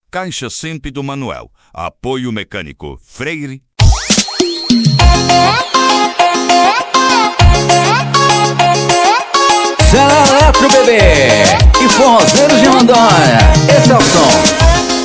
Caixa Sempre do Manuel. Apoio Mecânico Freire. Cela Eletro, bebê! E Forrozeiros de Rondônia. Esse é o som.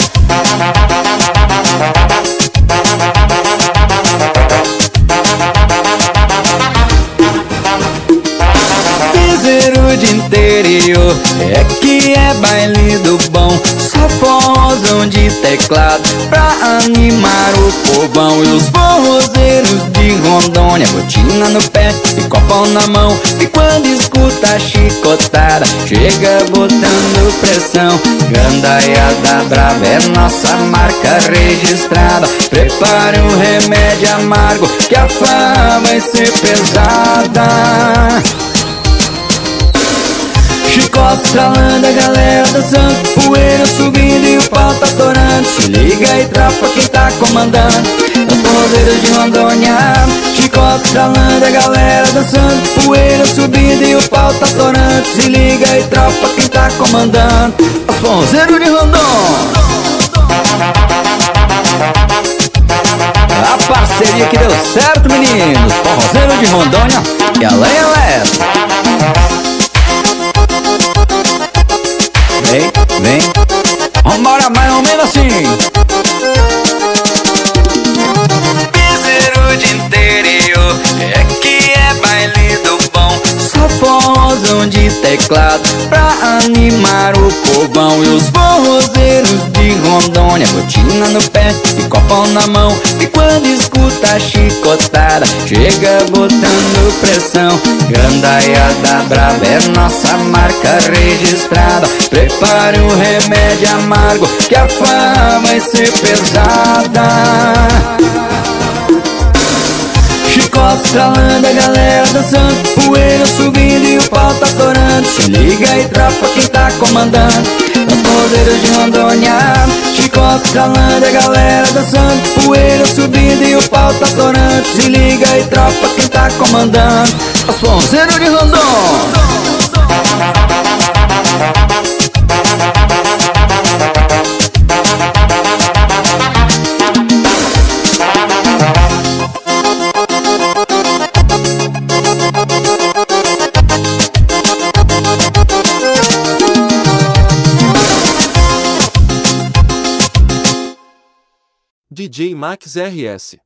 Piseiro de interior é que é baile do bom. Só forrozão de teclado pra animar o povão. E os forrozeiros de Rondônia, botina no pé e copão na mão. E quando escuta a chicotada, chega botando pressão. Gandaiada brava é nossa marca registrada. Prepare um remédio amargo que a fama vai ser pesada. Chicote estralando, a galera dançando, poeira subindo e o pau tá torando. Se liga e tropa quem tá comandando, os forrozeiros de Rondônia. Chicote estralando, a galera dançando, poeira subindo e o pau tá torando. Se liga e tropa quem tá comandando, os forrozeiros de Rondônia. A parceria que deu certo, meninos, forrozeiros de Rondônia e a Lenha Eletro. Vem, vambora mais ou menos assim. Piseiro de interior é que é baile do bom. Só forrozão de teclado pra animar o povão. E os forrozeiros de Rondônia, botina no pé e copão na mão. E quando escuta a chicotada, chega botando pressão. Gandaiada brava é nossa marca registrada. Prepare um remédio amargo que a fama vai ser pesada. Chicote estralando, a galera dançando, poeira subindo e o pau tá torando. Se liga e tropa quem tá comandando, os forrozeiros de Rondônia. Chicote estralando, a galera dançando, poeira subindo e o pau tá torando. Se liga e tropa quem tá comandando, os forrozeiros de Rondônia. DJ Max RS